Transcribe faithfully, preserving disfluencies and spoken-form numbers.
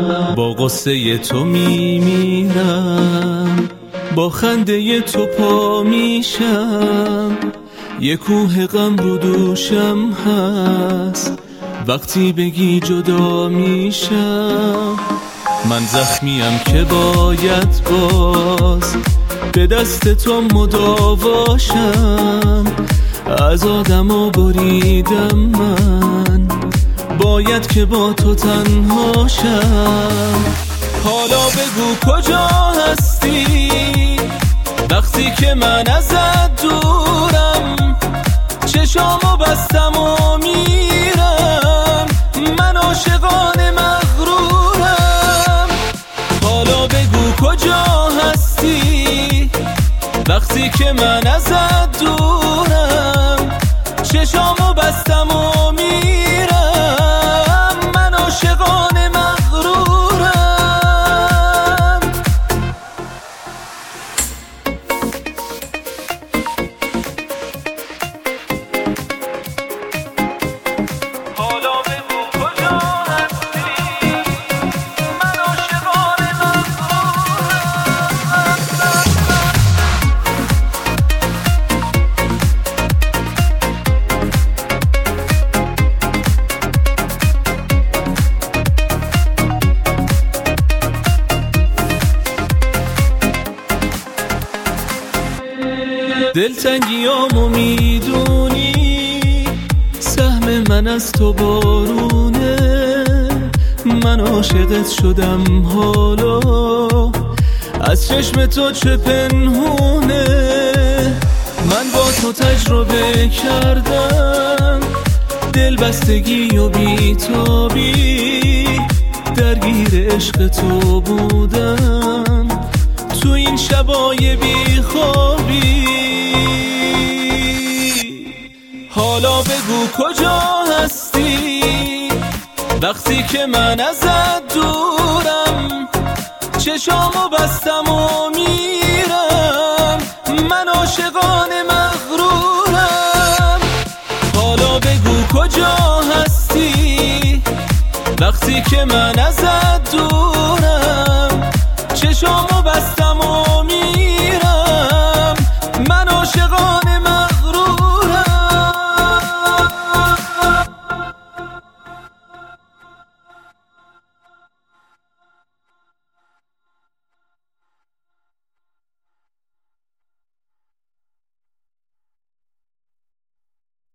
با غصه تو میمیرم، با خنده تو پا میشم، یه کوه غم رو دوشم هست وقتی بگی جدا میشم. من زخمیم که باید باز به دست تو مداواشم، از آدمو بریدم من، باید که با تو تنهاشم. حالا بگو کجا هستی وقتی که من ازت دورم، چشامو بستم و میرم، من عاشقان مغرورم. حالا بگو کجا هستی وقتی که من ازت دورم، چشامو بستم و میرم، من عاشقان مغرورم. حالا بگو کجا هستی من عاشقان دلتنگیامو میدونی، سهم من از تو بارونه، من عاشقت شدم حالا، از چشم تو چه پنهونه. من با تو تجربه کردم دل بستگی و بیتابی، درگیر عشق تو بودم تو این شبای بیخوابی. حالا بگو کجا هستی وقتی که من ازت دورم، چشامو بستم و میرم، من عاشقان مغرورم. حالا بگو کجا هستی وقتی که من ازت دورم، چشامو بستم و میرم،